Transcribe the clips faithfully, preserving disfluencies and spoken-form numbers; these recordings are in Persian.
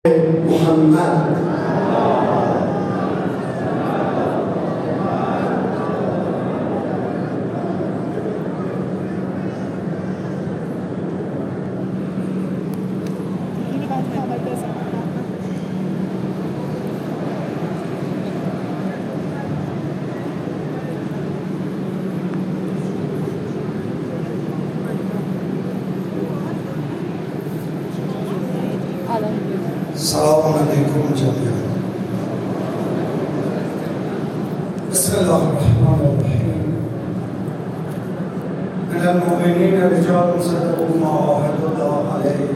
محمد سلام علیکم جمیعا. بسم الله الرحمن الرحیم. من المؤمنین رجال صدقوا ما عاهدوا الله علیه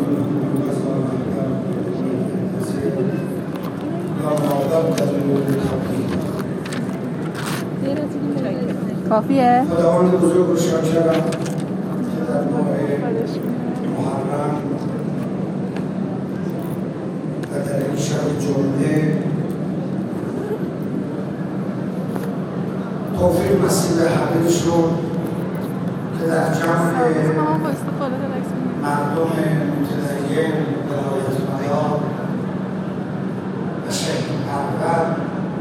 کافیه؟ خداوند بزرگ و شاکرم که در ماه محرم و در این شب جمعه توفیق نصیب همه‌شون که در جمع مردم متدین ولایت‌مدار و شهر پرور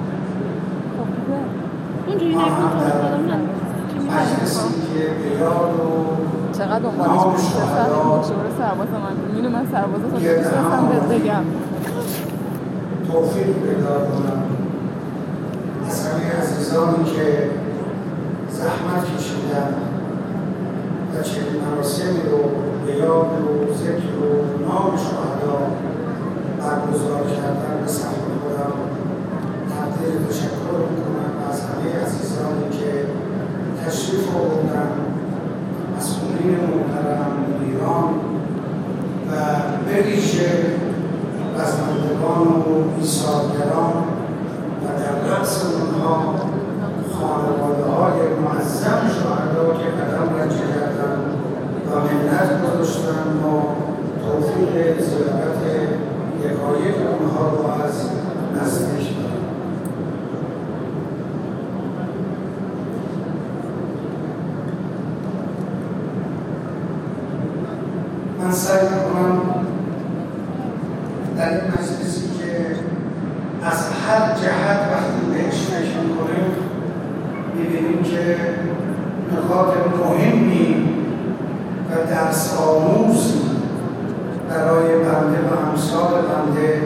ما هم در مجلسی که به یاد و چقدر دنبالش می‌شورم شعور سرباز من می‌بینم من سربازا تا می‌شستم بهت بگم توفیق پیدا کنم از همه عزیزانی که زحمت کشیدن و چنین مراسمی رو به یاد و ذکر و نام شهدا برگزار کردن به سمت خودم تقدیر تشکر می‌کنم از همه عزیزانی که تشریف آوردن، مسئولین محترم، مدیران و به ویژه رزمندگان و ایثارگران و در رأس اونها خانواده‌های معظم شهدا که قدم رنجه کردن و منت گذاشتن ما توفیق زیارت یکایک اونها رو از نزدیک داریم. من سعی می‌کنم در این مجلسی که از هر جهت وقتی بهش فکر می‌کنیم می‌بینیم که نکات مهمی و درس آموزی برای بنده و امثال بنده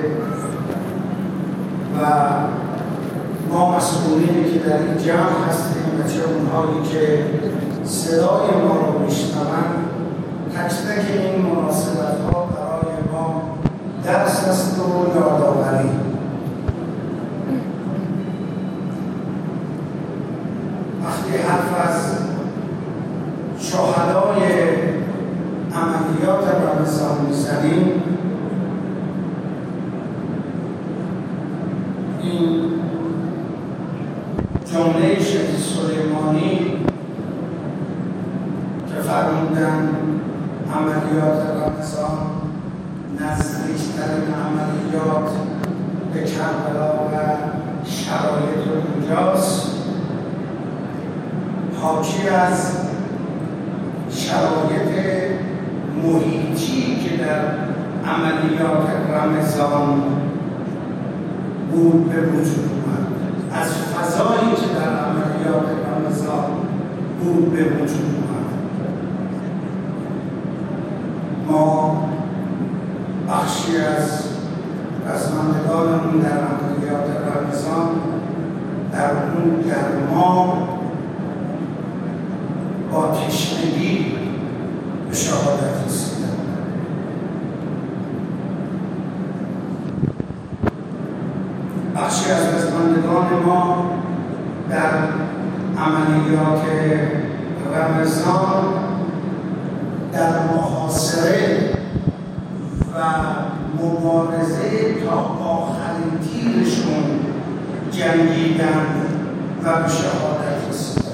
و ما مسئولینی که در این جمع هستیم و چه اونهایی که صدای ما رو میشنوند، تک تک این مناسبت‌ها برای ما درس است و یادآوری. وقتی حرف از شهدای عملیات رمضان می‌زنیم، این جمله شهید سلیمانی که فرمودن عملیات رمضان نزدیکترین عملیات به کربلا و شرایط اونجاست، حاکی از شرایط محیطی که در عملیات رمضان بود به وجود اومد، از فضایی که در عملیات رمضان بود به وجود اومد. ما بخشی از رزمندگانمون در عملیات رمضان در اون گرما با تشنگی به شهادت رسیدن. بخشی از رزمندگان ما در عملیات رمضان در محاصره و مبارزه تا آخرین تیرشون جنگیدن و به شهادت رسیدن.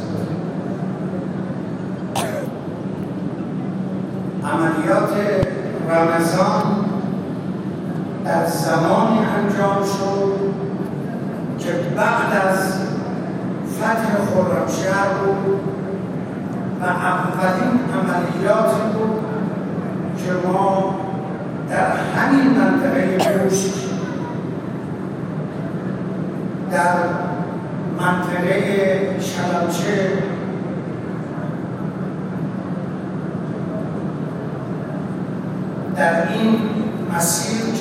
عملیات رمضان در زمانی انجام شد که بعد از فتح خرمشهر بود و اولین عملیاتی بود که ما در همین منطقه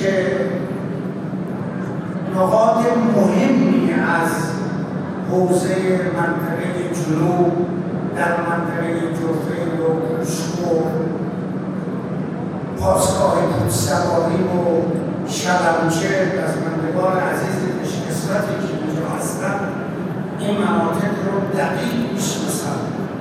که نقاط مهمی از حوزه منطقه جنوب در منطقه جوفیل و کوشک و پاسگاه کوهسواری و شلمچه از بندگان عزیز نشکسوتی که اینجا هستن این مناطق رو دقیق میشناسن.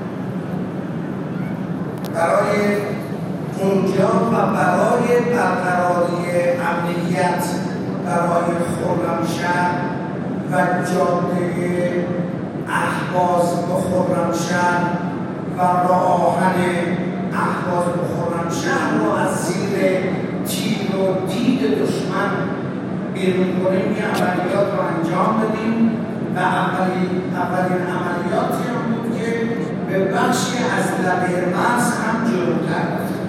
برای اونجا و برای برقراری امنیت برای خرمشهر و جاده اهواز به خرمشهر و راه آهن اهواز به خرمشهر رو از زیر تیر و دید دشمن بیرون کنیم. این عملیات رو انجام بدیم و اولین اولین عملیاتی هم بود که به بخشی از لبه مرز هم جلوتر رفتیم.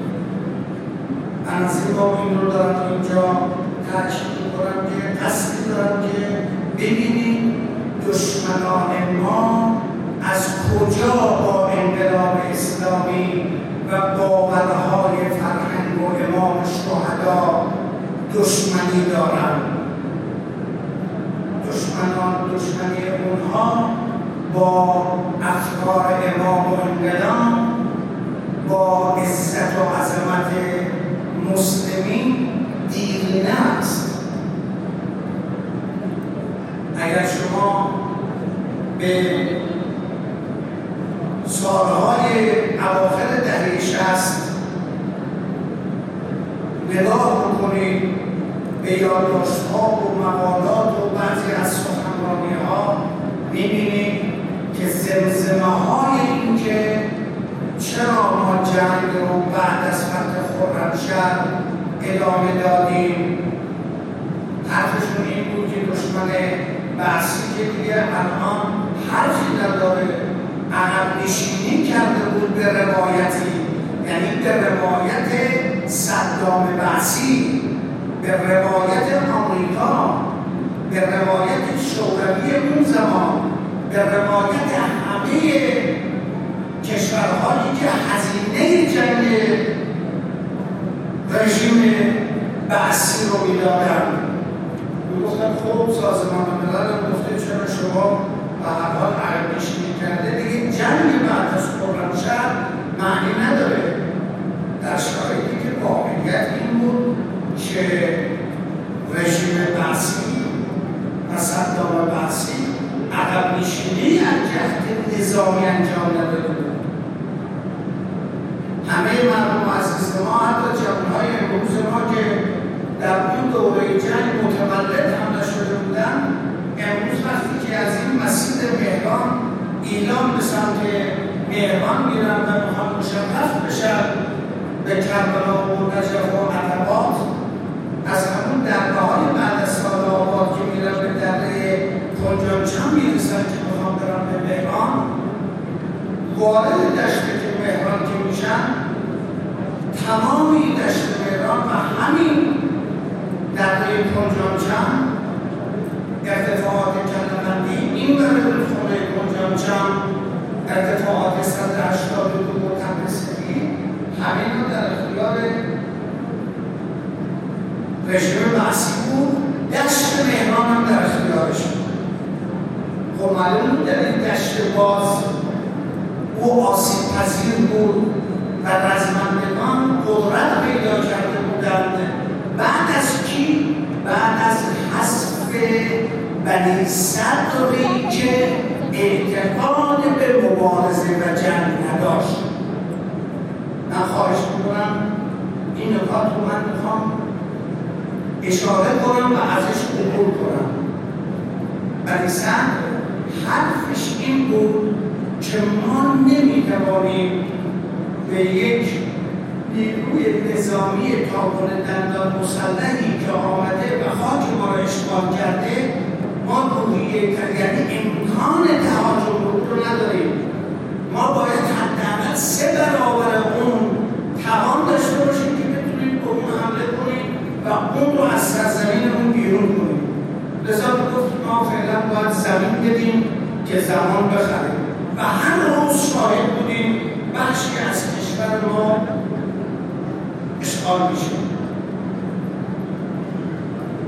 من با این رو دارم اینجا تاکید می‌کنم که قصدی دارم که ببینیم دشمنان ما از کجا با انقلاب اسلامی و باورهای فرهنگ و امام شهدا دشمنی دارند. دشمنان دشمنی اونها با افکار امام و انقلاب، با عزت و عظمت مسلمین دیرینه است. اگر شما به سالهای اواخر دهه شصت نگاه بکنید به یادداشت‌ها و مقالات و بعضی از سخنرانی‌ها می‌بینید که زمزمه‌های این که چرا ما جنگ رو بعد از فتح خرمشهر ادامه دادیم، حرفشون این بود که دشمن بعثی که دیگه الان حرفی نداره عقب نشینی کرده بود به روایتی، یعنی به روایت صدام بعثی، به روایت آمریکا، به روایت شوروی اون زمان، به روایت همه کشورهایی که هزینه جنگ رژیم بعثی رو می‌دادن. میگفتن خب سازمان ملل هم گفته چرا شما به هر حال عقب نشینی کرده، دیگه جنگ بعد از خرمشهر معنی نداره. در شرایطی که واقعیت این بود که رژیم بعثی و صدام بعثی عقب نشینی از جهت نظامی انجام نداده بود. همه مردم عزیز ما، حتی جوانهای امروز ما که در اون دوره جنگ متولد هم نشده بودن، امروز وقتی که از این مسیر مهران ایلام به سمت مهران میرن و میخوان مشرف بشن به کربلا و نجف و عتبات، از همون درگاه‌های بعد از سال‌آباد که میرن به دره کنجانچم میرسن که میخوان برن به مهران، وارد دشت که مهران که میشن، تمامی دشت مهران و همین دره کنجانچم، ارتفاعات کلمندی، این برای خونه کنجانچم، ارتفاعات صد و هشتاد و دو متوسطی، همین رو در اختیار رژیم بعثی بود. دشت مهران هم در اختیارش بود. خب معلوم بود در این دشت باز او آسیب پذیر بود و رزمندگان قدرت پیدا کرده بودند. بعد از کی؟ بعد از حذف بنی صدری که اعتقاد به مبارزه و جنگ نداشت. من خواهش میکنم این نکات رو من میخوام اشاره کنم و ازش عبور کنم. بنی صدر حرفش این بود که ما نمیتوانیم به یک نیروی نظامی تاکن دندان مسلحی که آمده و خاک ما را اشغال کرده، ما روحیه یعنی امکان تهاجم رو نداریم. ما باید حداقل سه برابر اون توان داشته باشیم که بتونیم به اون حمله کنیم و اون رو از سرزمینمون بیرون کنیم. لذا گفت ما فعلا باید زمین بدیم که زمان بخریم و هر روز شاهد بودیم بخشی از کشور ما اشغال میشه.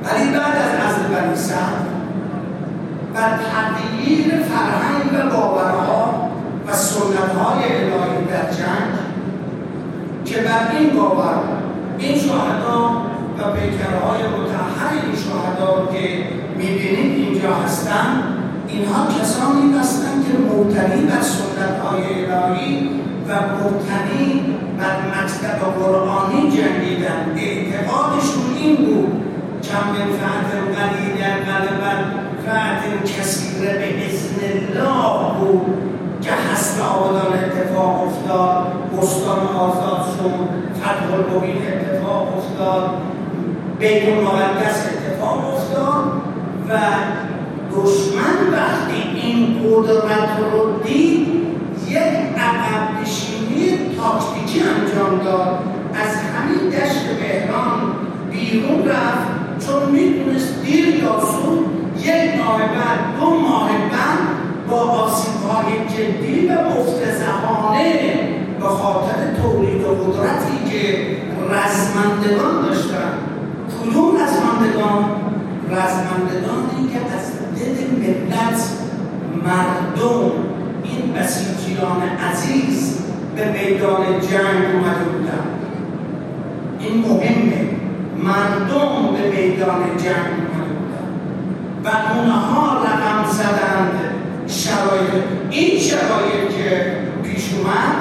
ولی بعد از عزل بنی صدر و تغییر فرهنگ و باورها و سنت‌های الهی در جنگ که بر این باور این شهدا و پیکرهای مطهر این شهدا که می‌بینید اینجا هستند، اینها کسانی هستند که مبتنی بر سنت‌های الهی و مبتنی بر مکتب قرآنی جنگیدند. اعتقادشون این بود کم من فعل قلیل غلبت فعل کثیر به اذن الله بود که حسب آبادان اتفاق افتاد، بستان آزاد شد، فتح المبین اتفاق افتاد، بیت المقدس اتفاق افتاد و دشمن وقتی این قدرت رو دید یک عقب نشینی تاکتیکی انجام داد، از همین دشت بهران بیرون رفت چون میدونست دیر یا زود یک ماه بعد دو ماه بعد با آسیب‌های جدی و مفتضحانه به خاطر تولید قدرتی که رزمندگان داشتن. کدوم رزمندگان؟ رزمندگانی که از دل ملت، مردم، این بسیجیان عزیز به میدان جنگ اومده بودن. این مهمه، مردم به میدان جنگ اومده بودن و اونها رقم زدند شرایط. این شرایط که پیش اومد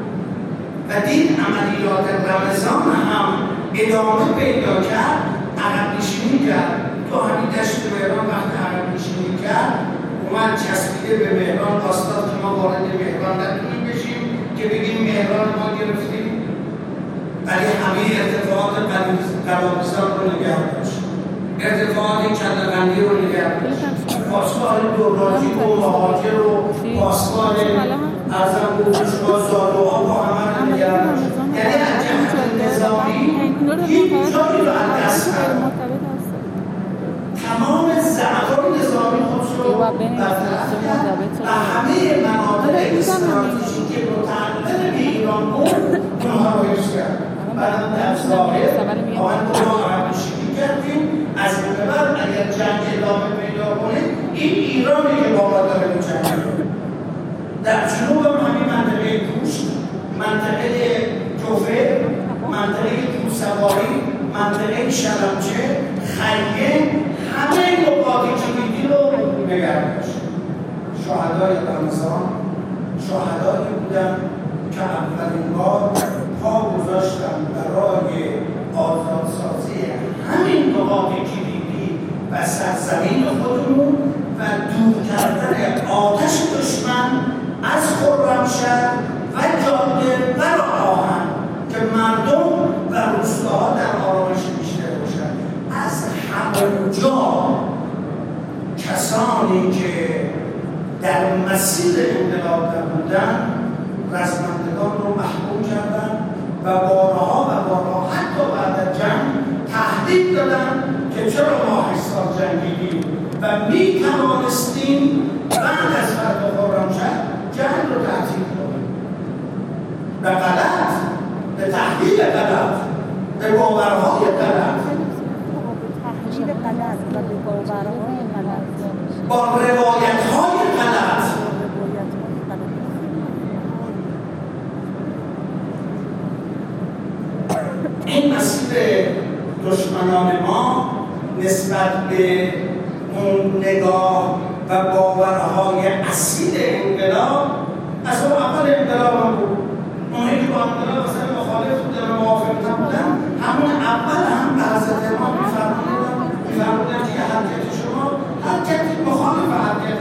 و دین عملیات رمضان هم ادامه پیدا کرد، عقب نشینی کرد. تو همین دشت مهران وقتی عقب نشینی کرد اومد چسبیده به مهران آستاد که ما وارد مهران نتونیم بشیم که بگیم مهران ما گرفتیم، ولی همه ارتفاعات قلاوزان رو نگه داشت، ارتفاعات کله‌قندی رو نگه داشت، پاسگاه دوراجی و مهاجر و پاسگاه ارزم بودشگاه زادوها با همه رو نگه داشت. یعنی از جهت نظامی هیچ جایی رو از دست نداد. تمام ضعف‌های نظامی خودش رو برطرف کرد و همه مناطق استراتژیک متعلق به ایران بود اونها رو حفظ کرد. بعد در ظاهر آمد ما عقب نشینی کردیم، از این به بعد اگر جنگ ادامه پیدا کنه این ایرانی که با ما داره می‌جنگه. در جنوب هم همین منطقه کوشت، منطقه جوفه، منطقه کوهسواری، منطقه شلمچه، خیه، همه این نقاطی که میدی رو نگه داشت. شهدای رمضان شهدایی بودن که اولین بار پا گذاشتن برای آزادسازی همین نقاطی کلیدی و سرزمین خودمون و دور کردن آتش دشمن از خرمشهر و جاده و راه آهن که مردم و روستاها در آرامش بیشتر باشند. از همونجا کسانی که در مسیر انقلاب بودن رزمندگان رو محکوم کردن و بارها و بارها حتی بعد از جنگ تهدید دادن که چرا ما هشت سال جنگیدیم و می توانستیم بعد از فتح خرمشهر جنگ رو تعطیل کنیم. به غلط، به تحلیل غلط، به باورهای غلط، تحلیل غلط و به باورهای غلط، با روایت‌های غلط. این مسیر دشمنان ما نسبت به اون نگاه و باورهای اصیل انقلاب از اون اول انقلاب هم بود. اونهایی که با انقلاب اصلا مخالف بودن و موافق نبودن همون اول هم به حضرت امام می‌فرمودن می‌فرمودن که حرکت شما حرکت مخالف حرکت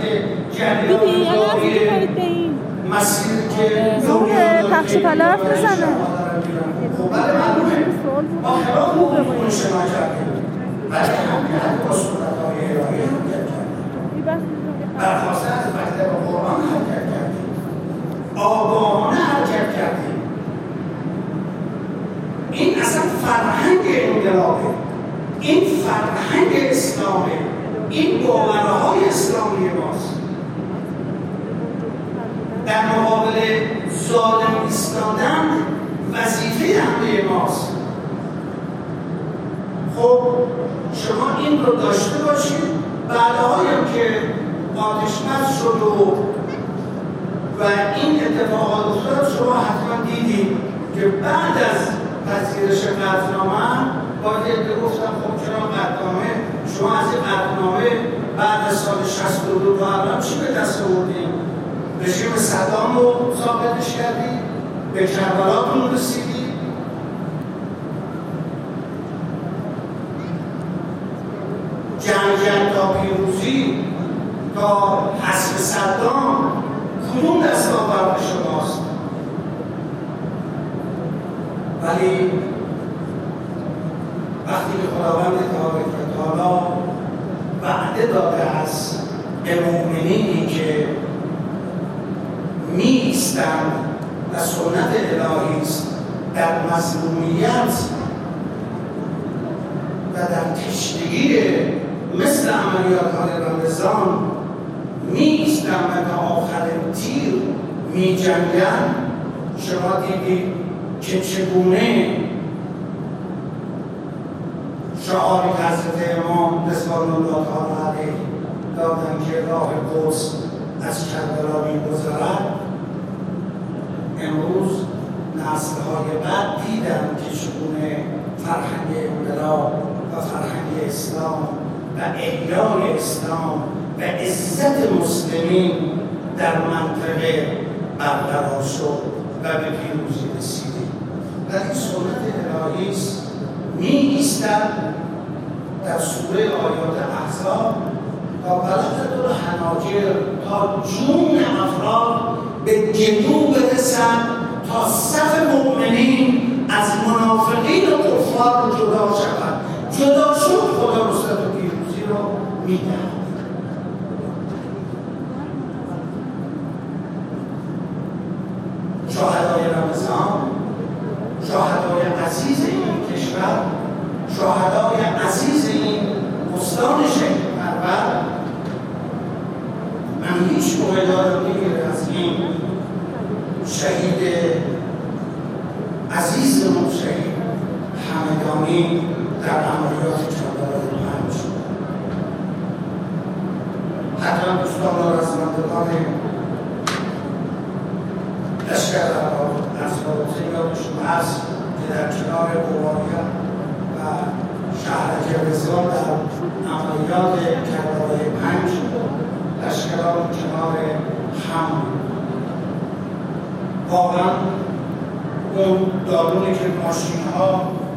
جریان مسیر که اون پخش پلف بزنه. خب بله معلومه با خلاف اون شما کردیم ولی همین با صورتهای الهی حرکت کردیم، برخواسته از مکتب قرآن حرکت کردیم، آگاهانه حرکت کردیم. این اصلا فرهنگ انقلابه، این فرهنگ اسلامه، این باورهای اسلامی ماست. در مقابل ظالم ایستادن وظیفه همه ماست. خب شما این رو داشته باشید، بعدهایی هم که آتش‌بس شد و و این اتفاقات افتاد شما حتما دیدید که بعد از پذیرش قطعنامه باید یه گفتم خب چرا قطعنامه شما از این قطعنامه بعد از سال شصت و دو تا الان چی به دست آوردید؟ رژیم صدام رو ثابتش کردید؟ به کربلاتون رسیدید؟ جنگ جنگ تا پیروزی تا حذف صدام کدوم دستاورد شماست؟ ولی وقتی که خداوند تبارک و تعالی وعده داده است به مؤمنینی که می ایستند و سنت الهی است در مظلومیت و در تشنگی مثل عملیات های رمضان می ایستند و تا آخرین تیر می جنگند. شما دیدید که چگونه شعاری که حضرت امام رضوان الله تعالی علیه دادن که راه قدس از کربلا می‌گذرد. امروز نسل‌های بعد دیدن که چگونه فرهنگ انقلاب و فرهنگ اسلام و احیای اسلام و عزت مسلمین در منطقه برقرار شد و به پیروزی رسیدیم. ولی سنت الهی است می ایستد در سوره آیات احزاب تا بلغ دور حناجر تا جون افراد به گلو برسد تا صف مؤمنین از منافقین و کفار جدا شود. جدا شد خدا نصرت و پیروزی رو میدهد. شهدای رمضان، شهدای عزیز این کشور، شهدای عزیز این استان شهید پرور، من هیچ موقع دارم نمیره از این شهید عزیزمون شهید همدانی در عملیات کربلای پنج. حتما دوستان و رزمندگان لشکر از رابطه یادشون هست که در کنار قوانیا و شهر جبزان در عملیات کربلای پنج لشکران کنار هم واقعا اون دارونی که ماشین ها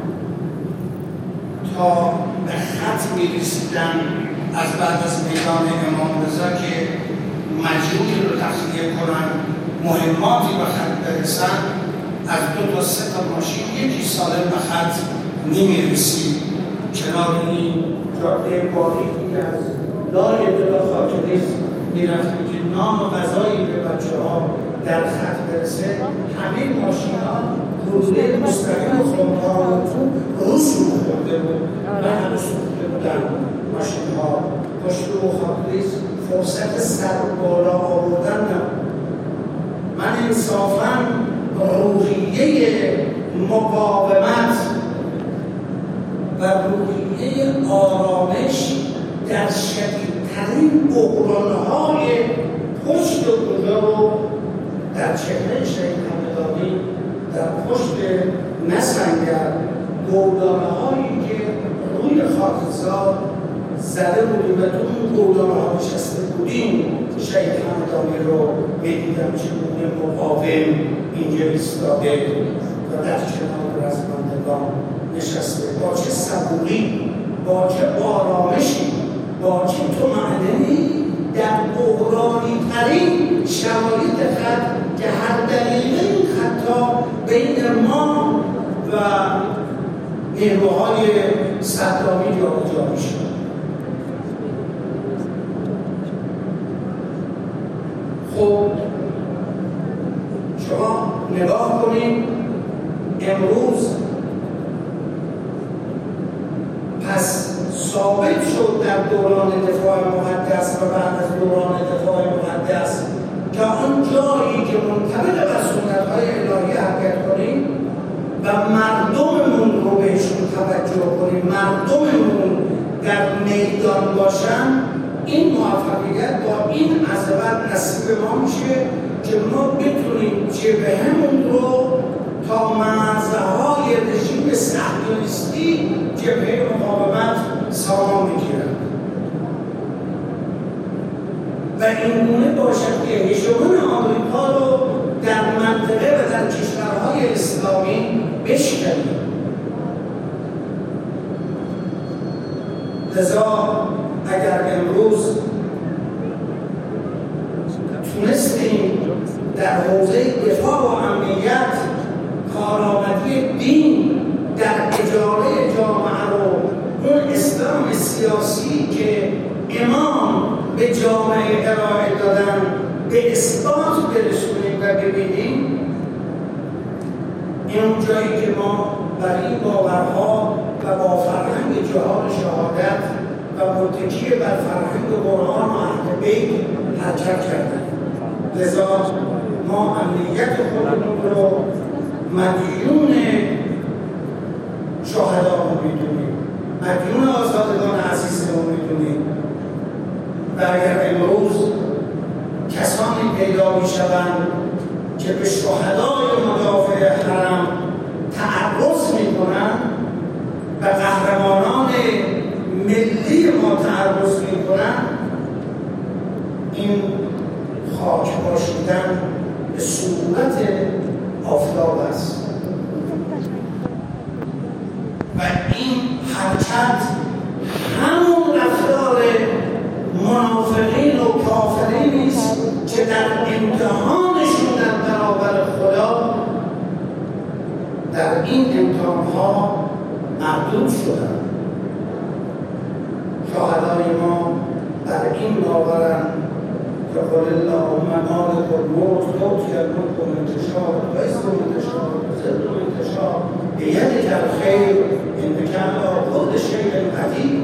تا به خط می رسیدن از بعد از میدان امام رضا که مجموعی رو تخلیه کنن مهماتی به خط برسن، از دو تا سه تا ماشین یکی سالم به خط نمی رسید. کنار این جاده باریکی از لای دلا خاکریز می رفتیم که نام غذایی به بچه ها در خط برسه. همین ماشین ها روزه مستقیم خونها رو سرو خورده بود و همه سرخته بودن ماشین ها. پشت رو خاکریز فرصت سر بالا آوردن نبود. من انصافاً روحیه مقاومت و روحیه آرامش در شدیدترین بحران‌های پشت و کجا رو در چهره شهید همدانی در پشت نسنگر گودانه‌هایی که روی خاکزار زده بودیم و تو اون گودانه‌ها نشسته بودیم شهید همدانی رو می‌دیدم چگونه مقاوم اینجا ایستاده و در کنار رزمندگان نشسته، با چه صبوری، با چه آرامشی، با چه طمأنینه‌ای در بحرانی ترین شرایط خط که هر دقیقه این خطا بین ما و نیروهای صدامی جابجا میشه. خب شما نگاه کنید امروز پس ثابت شد در دوران دفاع مقدس و بعد از دوران دفاع مقدس که آن جایی که منطبق بر سنت‌های الهی حرکت کنیم و مردممون رو بهشون توجه کنیم، مردممون در میدان باشن، این موفقیت با این عظمت نصیب ما میشه که ما بتونیم جبهه‌مون رو تا مرزهای رژیم صهیونیستی جبهه مقاومت سامان بگیرن و این گونه باشد که هژمون آمریکا رو در منطقه و در کشورهای اسلامی بشکنیم. لذا اگر امروز تونستیم در حوزه دفاع و امنیت کارآمدی دین در اجاره جامعه رو، اون اسلام سیاسی که امام به جامعه ارائه دادن، به اثبات برسونیم و ببینیم، این اون جایی که ما بر این باورها و با فرهنگ جهان شهادت و متکی بر فرهنگ قرآن و اهل بیت حرکت کردیم. لذا ما امنیت خودمون رو مدیون شهدا رو میدونیم، مدیون آزادگان عزیزمون میدونیم و اگر امروز کسانی پیدا میشوند که به شهدای مدافع حرم تعرض میکنند و قهرمانان ملی ما تعرض میکنند، این خاک باشیدن به صورت آفتاب است و این حرکت همون رفتار منافقین و کافرین است که در امتحانشون در برابر خدا در این امتحانها مردود شدند. شهدای ما در این باورند که قل اللهم مالک الملک تؤتی الملک من تشاء و تعز من تشاء و تذل من تشاء بیدک الخیر انک علی کل شیء قدیر.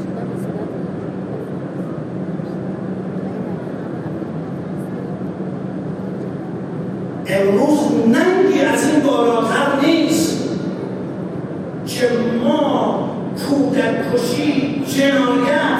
امروز ننگی از این بالاتر نیست که ما کودک کشی، جنایت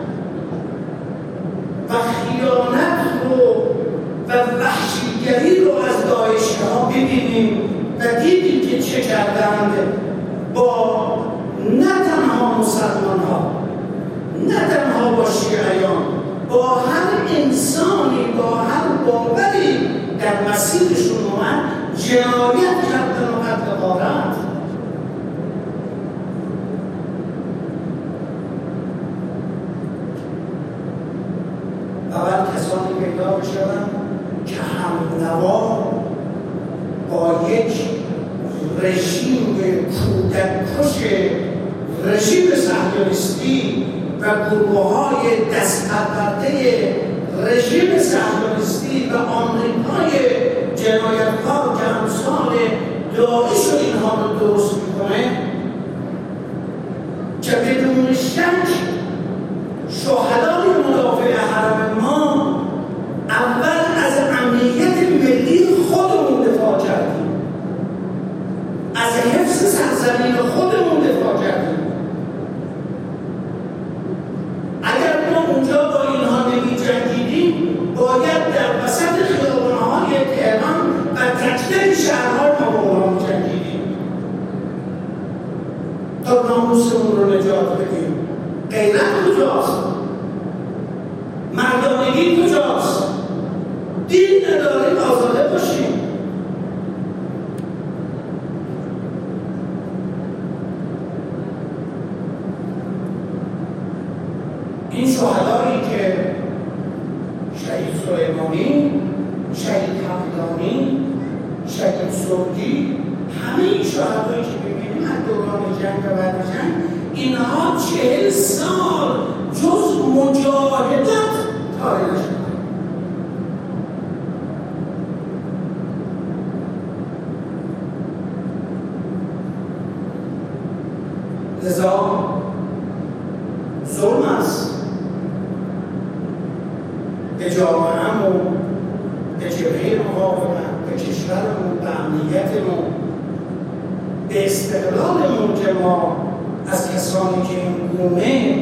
و خیانت رو و وحشیگری رو از داعشی ها ببینیم و دیدیم که چه کردند با نه تنها مسلمان ها، نه تنها با شیعیان، با هر انسانی، با هر باوری در مسیرشون اومد جنایت کردن و قتل غارت. اول کسانی پیدا بشوند که همنوا با یک رژیم کودک‌کش رژیم صهیونیستی و گروه‌های دست‌پرورده رژیم صهیونیستی و آمریکای جنایتکار که امثال داعش و اینها رو درست میکنه، که بدون شک شهدای مدافع حرم ما اول از امنیت ملی خودمون دفاع کردیم، از حفظ سرزمین خودمون دفاع کردیم. اگر ما اونجا با اینها نمی جنگیدیم، باید در وسط خیابان‌های تهران و تک تک شهرها ما با اونها می جنگیدیم تا ناموسمون رو نجات بدیم. غیرت کجاست؟ مردانگی کجاست؟ دین نداریم، آزاده باشیم. این شهدایی که شهید سلیمانی، شهید حمدانی، شهید سرگی، همه این شهدایی که ببینیم از دوران جنگ و بعد جنگ، اینها چهل سال جز مجاهدت کاری نشدن. لذا ظلم است به جامعه‌مون، به جبهه مقاومت، به کشورمون، به امنیتمون، به به استقلالمون که ما از کسانی که این گونه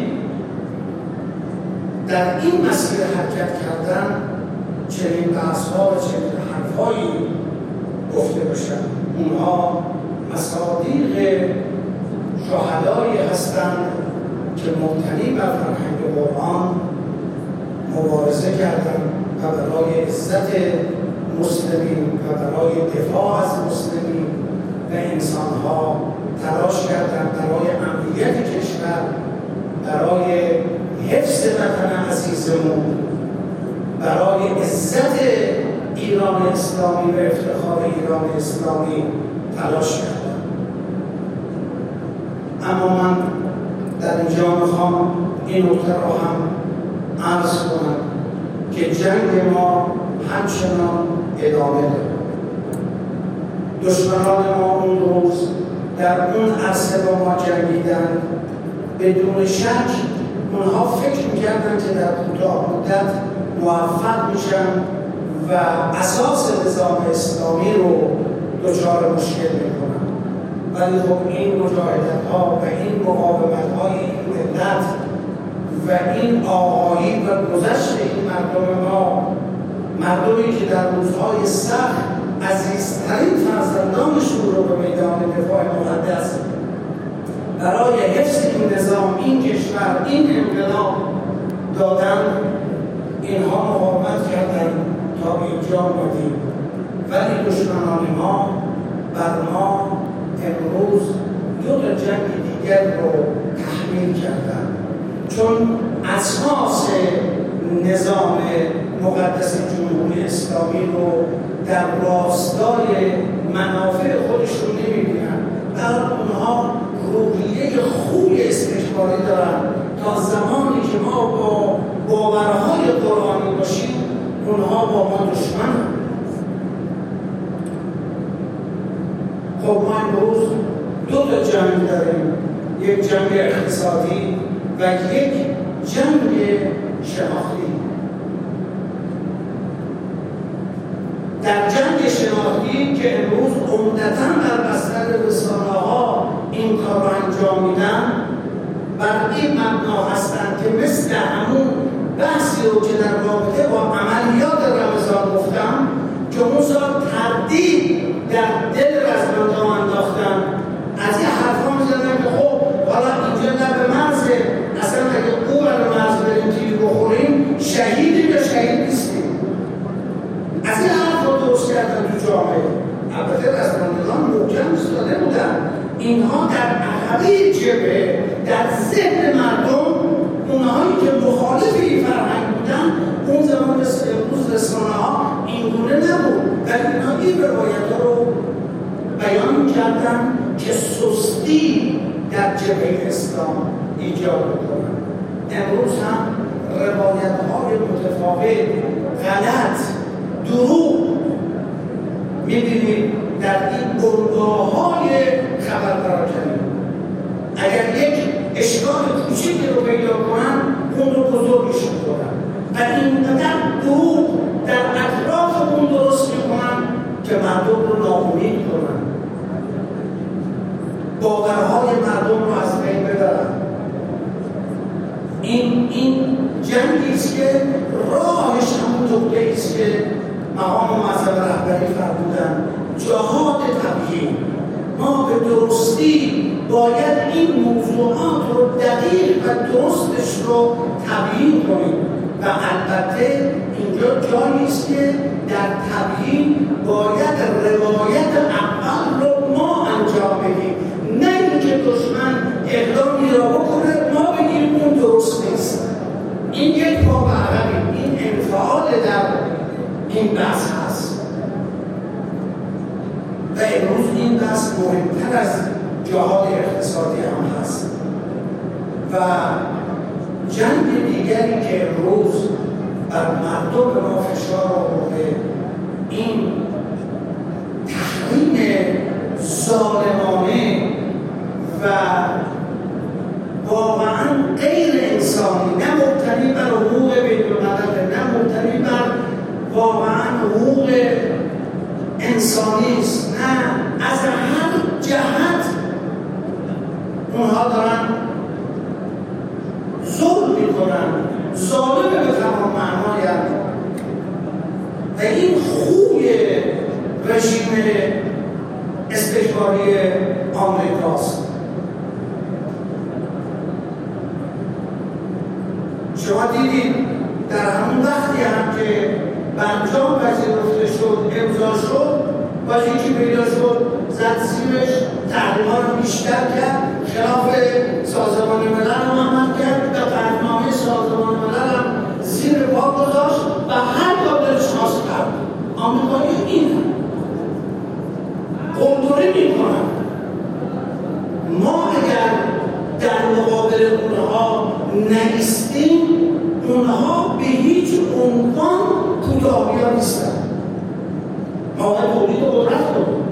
در این مسیر حرکت کردن چنین بحث‌ها و چنین حرف‌هایی گفته باشن. اونها مصادیق شهدایی هستند که مبتنی بر فرهنگ قرآن مبارزه کردند و برای عزت مسلمین و برای دفاع از مسلمین و انسانها تلاش کردند، برای امنیت کشور، برای حفظ وطن عزیزمون، برای عزت ایران اسلامی و افتخار ایران اسلامی تلاش کردند. اما من در اینجا میخوام این نکته رو هم عرض کنم که جنگ ما همچنان ادامه داره. دشمنان ما اون روز در اون عرصه با ما جنگیدن، بدون شک اونها فکر میکردن که در کوتاه مدت موفق میشن و اساس نظام اسلامی رو دچار مشکل میکنن. ولی خب این مجاهدت ها و این مقاومت های این ملت و این آقایی و گذشت این مردم ما، مردمی که در روزهای سخت عزیزترین فرزندانشون رو به میدان دفاع مقدس برای حفظ این نظام، این کشور، این انقلاب دادن، اینها مقاومت کردن تا به اینجا آمدیم. ولی دشمنان ما بر ما امروز دو تا جنگ دیگر رو تحمیل کردن، چون اساس نظام مقدس جمهوری اسلامی رو در راستای منافع خودشون نمی‌بینن. بر اونها روحیه خوبی استکباری دارن تا زمانی که ما با باورهای قرآنی باشیم اونها با ما دشمنن. خب ما امروز دو تا جنگ داریم، یک جنگ اقتصادی و یک جنگ شناختی. در جنگ شناختی که امروز عمدتاً در بستر رسانه‌ها این کار را انجام میدن، بر این مبنا هستند که مثل همون بحثی رو که در رابطه با عملیات رمضان گفتم که اون سال تردید در دل رزمندان انداختن، از این حرفا می‌زدن که خب حالا اینجا لب مرزه، اصلا اگه او برای مرز بریم تیر بخوریم شهیدیم یا شهید نیستیم. از این حرفا درست کردن تو جامعه. البته رزمندگان محکم ایستاده بودن، اینها در عقبه جبهه، در ذهن مردم، اونهایی که مخالف این فرهنگ بودن، اون زمان مثل امروز رسانه‌ها اینگونه نبود، ولی اینها این روایت‌ها رو بیان می‌کردن که سستی در جبهه اسلام ایجاد می‌کنن. امروز هم روایت‌های متفاوت، غلط، دروغ می‌بینید در این بنگاه‌های خبرپراکنی. اگر یک اشکال کوچیکی رو پیدا کنن، اون رو بزرگش می‌کنن و اینقدر دروغ در اطراف اون درست می‌کنن که مردم رو ناامید کنن، باورهای مردم رو از بین ببرن. این این جنگی است که راهش همون نقطه‌ای است که مقام معظم رهبری فرمودن، جهاد تبیین. ما به درستی باید این موضوعات رو دقیق و درستش رو تبیین کنیم و البته اینجا جایی است که در تبیین باید روایت اول رو ما انجام بدیم، نه اینکه دشمن اقدامی را بکنه ما بگیم اون درست نیست. این یک پا به عقبی، این انفعال در این بحث هست و امروز این بحث مهمتر از جهاد اقتصادی هم هست. و جنگ دیگری که امروز بر مردم ما فشار آورده، این تحریم ظالمانه و واقعا غیر انسانی، نه مبتنی بر حقوق بین‌الملل، نه مبتنی بر واقعا حقوق انسانی است، نه از هر جهت ظالم به تمام معنایند و این خوی رژیم استکباری آمریکاست. شما دیدید در همون وقتی هم که برجام پذیرفته شد، امضا شد، باز یکی پیدا شد زد زیرش تحریم‌ها رو بیشتر کرد، خلاف سازمان ملل هم عمل کرد و قطعنامه سازمان ملل هم زیر پا گذاشت و هر کار دلش خواست کرد. آمریکایی این هم قلدری می‌کنند. ما اگر در مقابل اونها نایستیم، اونها به هیچ عنوان کوتاه‌بین نیستند. ما باید تولید قدرت کنیم.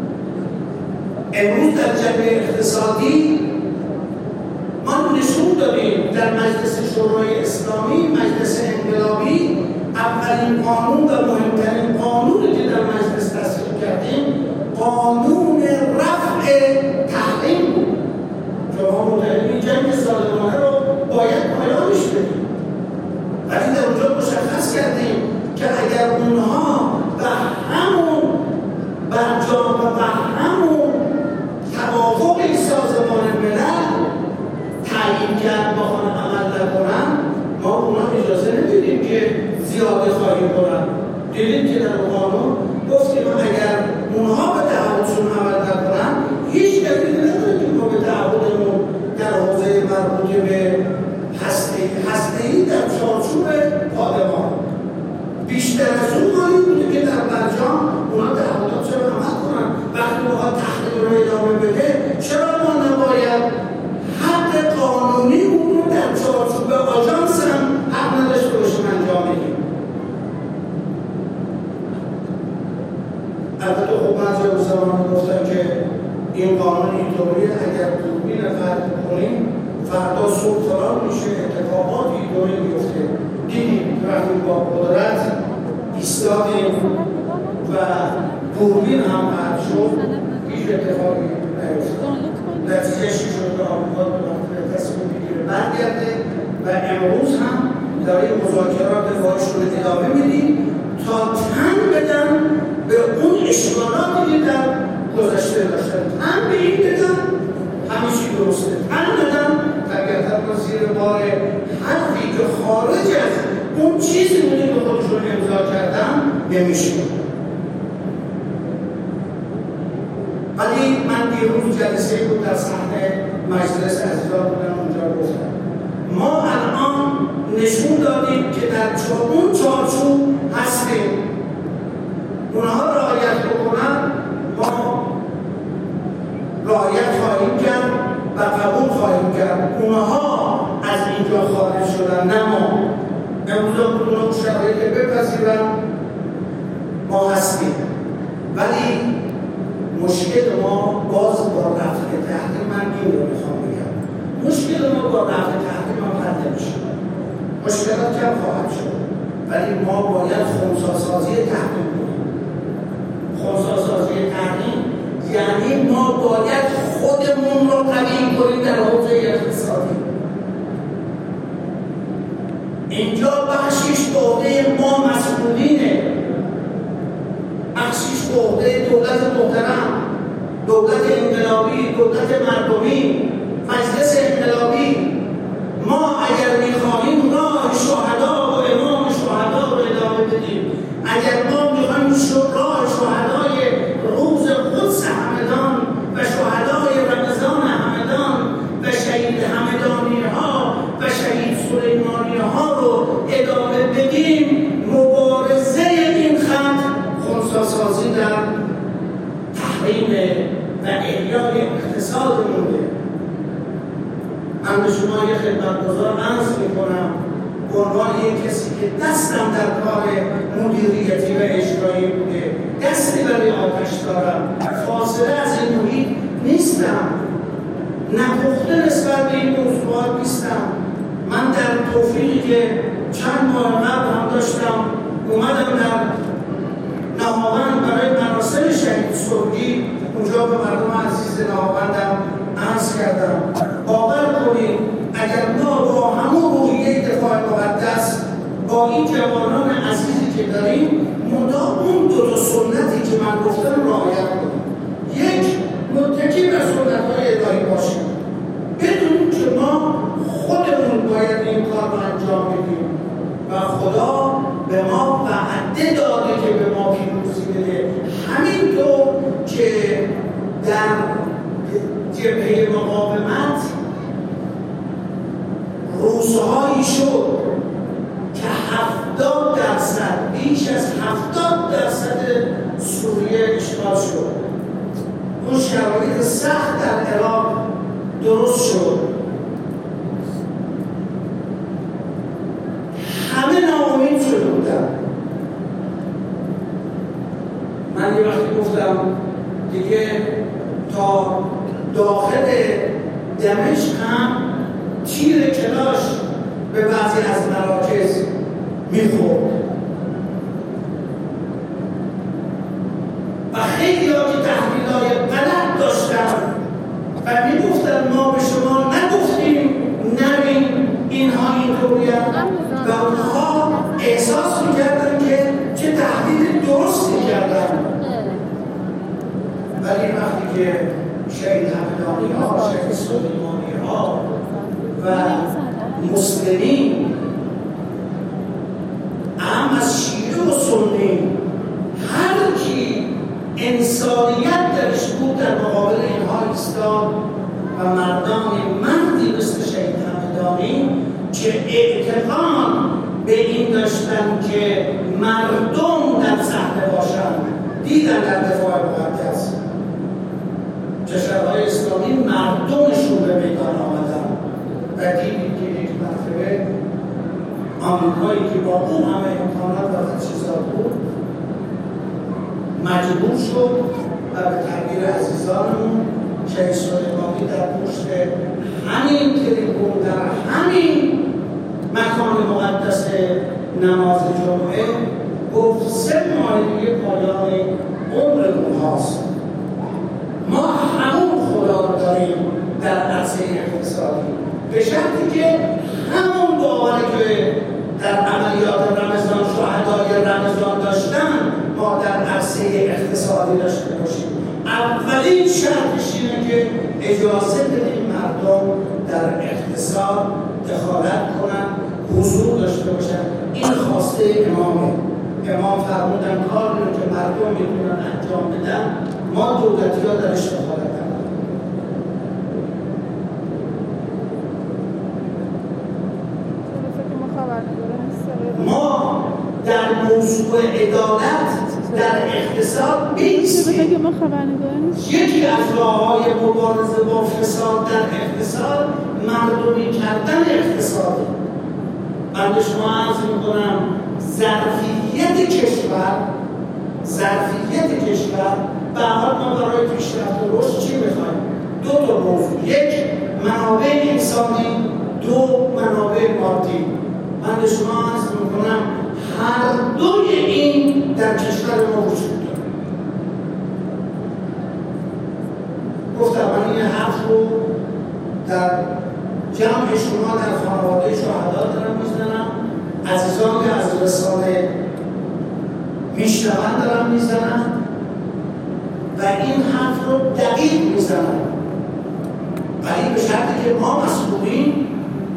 امروز در جنبه اقتصادی ما نشون دادیم در مجلس شورای اسلامی، مجلس انقلابی، اولین قانون و مهمترین قانونی که در مجلس تصویب کردیم قانون رفع تحریم بود. شما متعلمی جنگ صادقانه رو باید پایانش بدیم، ولی در اونجا مشخص کردیم که اگر اونها و همون برجام و به همون توافق سازمان ملل تعیین کرد بخوان عمل نکنن، ما اونها اجازه نمیدیم که زیاده خواهی کنن. دیدیم که در قانون گفتیم اگر اونها به تعهدشون عمل نکنن هیچ دلیلی نداره که ما به تعهدمون در حوزه مربوط به هسته‌ای هسته‌ای در چارچوب پادمان بیشتر از اون مالی بوده که در برجام اونا تعهدات چرا عمل کنن. وقتی اونا تحقیق رو ادامه بده چرا ما نباید حق قانونی اون رو در چارچوب آژانس هم حق نداشته باشیم انجام بدیم. البته خب بعضی از زمان گفتن که این قانون اینطوریه اگر دوربین فرد کنیم فردا صبح فلان میشه، اتفاقات اینطوری میفته. دیدیم وقتی با قدرت ایستادیم و دوربین هم قطع شد هیچ اتفاقی نیفتاد. نتیجه‌اش این شد که آمریکا به تصمیم میگیره برگرده و امروز هم داریم مذاکرات باهاش رو ادامه میدیم تا تن بدن به اون اشکالاتی که در گذشته داشتن. تن به این بدن همه چی درسته، تن بدن طبیعتا با زیر بار حرفی که خارج از اون چیزی بوده که خودشون امضا کردن نمیشه. ولی من دیروز جلسه بود در صحنه مجلس عزیزان بودم، اونجا گفتم ما الان نشون دادیم که در اون چارچوب هستیم. اونها رعایت بکنن ما رعایت خواهیم کرد و قبول خواهیم کرد. اونها از اینجا خارج شدن نه ما. امروز بود اونها شرایط بپذیرن ما هستیم، ولی مشکل ما باز با رفع تحریم، من این رو میخوام بگم، مشکل ما با رفع تحریم هم حل نمیشه. مشکلات کم خواهد شد، ولی ما باید خنثی‌سازی تحریم کنیم. خنثی‌سازی تحریم یعنی ما باید خودمون رو قوی کنیم در حوزه اقتصادی. اینجا بخشیش به عهده ما مسئولینه، بخشیش به عهده دولت محترم، دولت انقلابی، دولت مردمی، مجلس انقلابی. ما اگر میخواهیم راه شهدا و امام شهدا رو ادامه بدیم، اگر ما میخواهیم راه شهدای روز قدس همدان و شهدای رمضان همدان و شهید همدانی ها و شهید سلیمانی ها رو ادامه بدیم، مبارزه این خط خنثی‌سازی در تحریم و احیای اقتصاد مونده. من به شما یه خدمتگزار عرض میکنم به عنوان یک کسی که دستم در کار مدیریتی و اجرایی بوده، دستی برای آتش دارم، فاصله از این محیط نیستم، نپخته نسبت به این موضوعات نیستم. من در توفیقی که چند ماه قبل هم داشتم اومدم در نهاوند برای مراسم شهید سرگی، اونجا به مردم عزیز نهاوندم عرض کردم باور کنید اگر ما با همون روحیه دفاع مقدس جوانان عزیزی که داریم مدام اون دو تا سنتی که من گفتم رعایت کنیم. یک، متکی بر سنت‌های الهی باشیم، بدونیم که ما خودمون باید این کار رو انجام بدیم و خدا به ما وعده داده که به ما پیروزی بده. همینطور که در جبهه مقاومت روزهایی شد که هفتاد درصد بیش از هفتاد درصد سوریه اشغال شد. اون شرایط سخت در عراق درست شد. همه ناامید شده بودن. من یه وقتی گفتم دیگه تا داخل دمشق هم تیر کلاش به بعضی از مراکز میخورد و خیلی ها که تحلیل‌های غلط داشتن و میگفتن ما به شما نگفتیم نبین اینها اینطوریم و اونها احساس میکردن که چه تحلیل درستی کردن. ولی وقتی که شهید همدانی ها، شهید سلیمانی ها و مسلمین اهم از شیعه و سنی هر کی انسانیت درش بود در مقابل اینها ایستاد و مردان مردی مثل شهید همدانی که اعتقاد به این داشتن که مردم در صحنه باشند دیدن در دفاع مقدس. کشورهای اسلامی مردمشون به میدان آمدن و دیدیم که یک مرتبه آمریکایی که با اون همه امکانات و تجهیزات بود مجبور شد و به تعبیر عزیزانمون شهید سلیمانی در پشت همین تریبون در همین مکان مقدس نماز جمعه گفت سه ماه دیگه پایان عمر اونهاست. ما همون خدا رو داریم در عرصه اقتصادی به شرطی که همون باوری که در عملیات رمضان شهدای رمضان داشتن ما در عرصه اقتصادی داشته باشیم. اولین شرطش اینه که اجازه بدیم مردم در اقتصاد دخالت کنن، حضور داشته باشن. این خواسته امامه. امام فرمودن کاری رو که مردم میتونن انجام بدن ما دولتی ها درش دخالت کنن. ما در موضوع عدالت در اقتصاد بیستیم. یکی از راه‌های مبارزه با فساد در اقتصاد مردمی کردن اقتصادی. من به شما عرض می‌کنم ظرفیت کشور ظرفیت کشور به حال ما برای پیشرفت و رشد چی می‌خوایم؟ دو تا موضوع، یک منابع انسانی، دو منابع مادی. من به شما عرض می‌کنم هر دوی این در کشور ما وجود داره. گفتم من این حرف رو در جمع شما در خانواده شهدا دارم میزنم، عزیزان که از رسانه میشنون دارم میزنم و این حرف رو دقیق میزنم، ولی به شرطی که ما مسئولین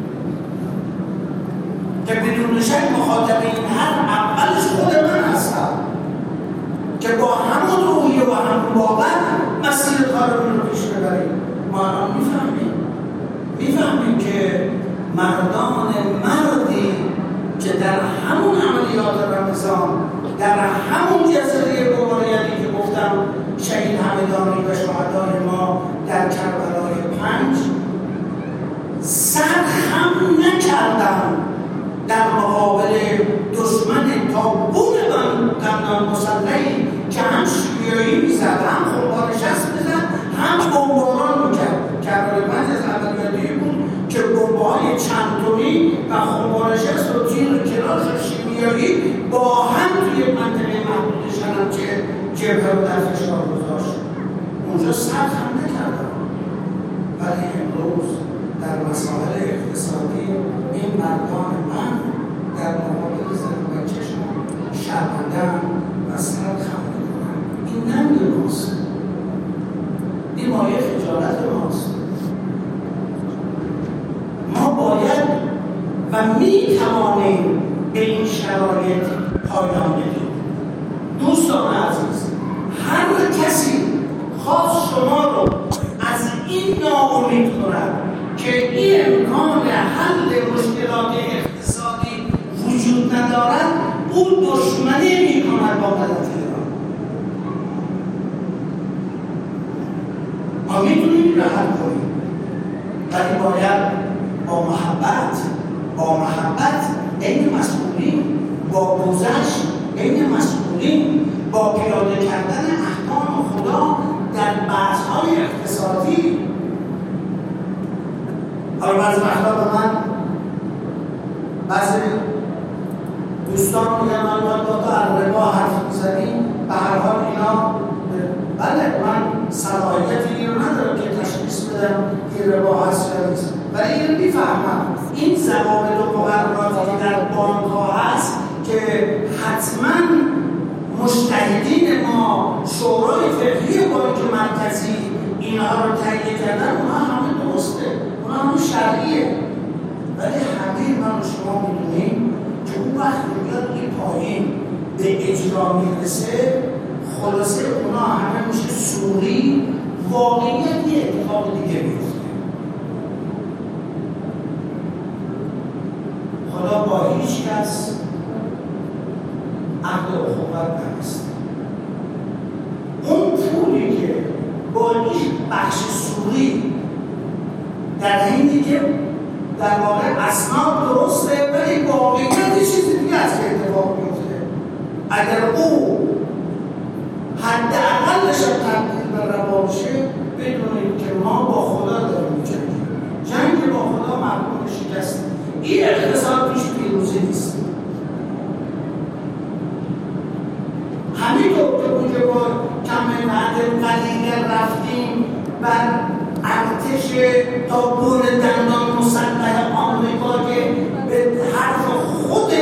که بدون شک مخاطب این حرف اولش خود من هستم که با همون روحیه و همون باور مسیر کارمون رو پیش ببریم. ما الان میفهمیم میفهمیم که مردان مردی که در همون عملیات رمضان در همون جزیره مبارزی که گفتم شهید همدانی و شهدای ما در کربلای پنج سر خم نکردن در مقابل دشمن تابون دندان مسلحی که هم شیعه‌ای میزد، هم خمپاره شست میزد، هم بمباران میکرد. کربلای پنج از عملیاتی بود که بمب‌های چند تنی و خمپاره شست و تیر کلاش شیمیایی با هم توی منطقه محدود شنبچه جبهه رو در فشار گذاشت. اونجا سر خم نکردن. ولی امروز در مسائل اقتصادی این مردان من در مقابل زن و و می توانیم به این شرایط پایان بدیم. دوستان عزیز، هر کسی خواست شما رو از این ناامید کند که این امکان حل مشکلات اقتصادی وجود ندارد، او دشمنی می کند با ملت ایران. ما میتونیم این رو حل کنیم، ولی باید با محبت با محبت بین مسئولین، با گذشت بین مسئولین، با پیاده کردن احکام خدا در بحث‌های اقتصادی. حالا بعضی وقتا به من بعضی دوستان میگن من باید با تو از ربا حرف میزنیم، به هر حال اینا بله من صلاحیتی رو ندارم که تشخیص بدم این ربا هست یا نیست، ولی اینو میفهمم این ضوابط و مقرراتی که در بانک ها هست که حتما مجتهدین ما، شورای فقهی بانک مرکزی اینها رو تهیه کردن، اونها همه درسته، اونها همه شرعیه، ولی همه من و شما میدونیم که اون وقت میاد این پایین به اجرا میرسه، خلاصه اونا همه میشه سوری، واقعیت یه اتفاق دیگه میفته. خدا با هیچ کس عهد و اخوت نبسته. اون پولی که با این بخش سوری در حینی که در واقع اسناد درسته ولی واقعیت چیزی دیگه از که اتفاق میفته، اگر او حداقلش هم تبدیل به ربا بشه، بدونید که ما با خدا داریم می‌جنگیم. جنگ با خدا محکوم به شکست. این اقتصاد پیش پیروزی نیست. همینطور که اونجا با کم معدل قلیل رفتیم بر ارتش تا گل دندان مسلح آمریکا که به حرف خود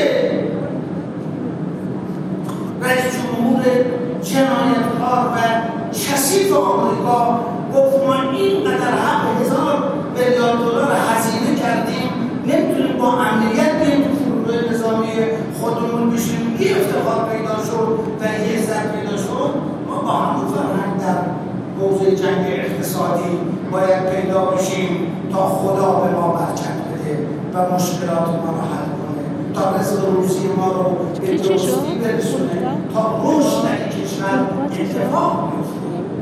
رئیس جمهور جنایتکار و کثیف آمریکا گفت ما اینقدر حق هزار میلیارد دلار هزینه کردیم، نمیتونیم با امنیت بریم تو فرودگاه نظامی خودمون بشیم. این افتخار پیدا شد و یه عزت پیدا شد. ما با همون فرهنگ در حوزه جنگ اقتصادی باید پیدا بشیم تا خدا به ما برکت بده و مشکلات ما رو حل کنه، تا رزق روزی ما رو به درستی برسونه، تا رشد در کشور اتفاق بیفته.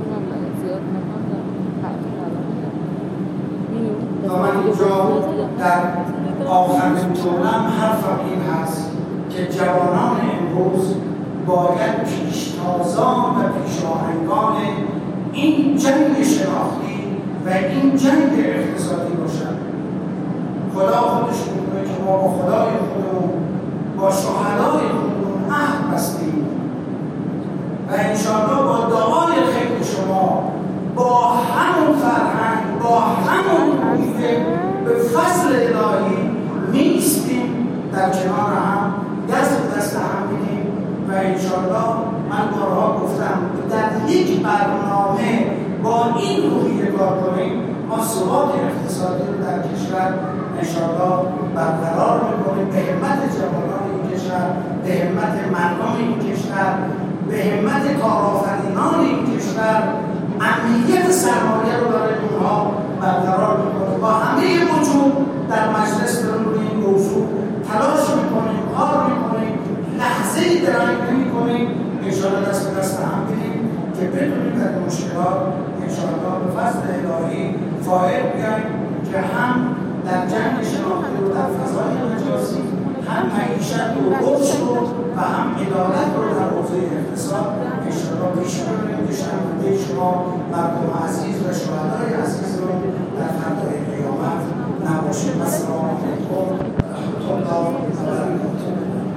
و من اینجا در آخرین جمله‌ام حرفم این هست که جوانان امروز باید پیشتازان و پیشاهنگان این جنگ شناختی و این جنگ اقتصادی باشند. خدا خودش می‌دونه که ما با خدای خودمون، با شهدای خودمون عهد بستیم و انشاءالله با دعای خیر شما، با همون فرهنگ، با همون محیط به فضل الهی می‌ایستیم، در کنار هم دست به دست هم می‌دیم و انشاءالله من بارها گفتم در یک برنامه با این روحیه کار کنیم، ما ثبات اقتصادی رو در کشور انشاءالله برقرار می‌کنیم به همت جوانان این کشور، به همت مردم این کشور، به همت کارآفرینان این کشور. امنیت سرمایه رو برای اونها برقرار می‌کنیم. با همه وجود در مجلس داریم روی این موضوع تلاش می‌کنیم، کار می‌کنیم، لحظه‌ای درنگ نمی‌کنیم. انشاءالله دست به دست هم بدیم که بدونیم در مشکلات انشاءالله به فضل الهی فائق بیاییم که هم در جنگ شناختی رو در فضای مجازی، هم معیشت و رشد رو و هم عدالت رو در حوزه اقتصاد انشاءالله پیش ببریم که شنونده شما مردم عزیز و شهدای عزیز رو در فردای قیامت نباشید. السلام علیکم.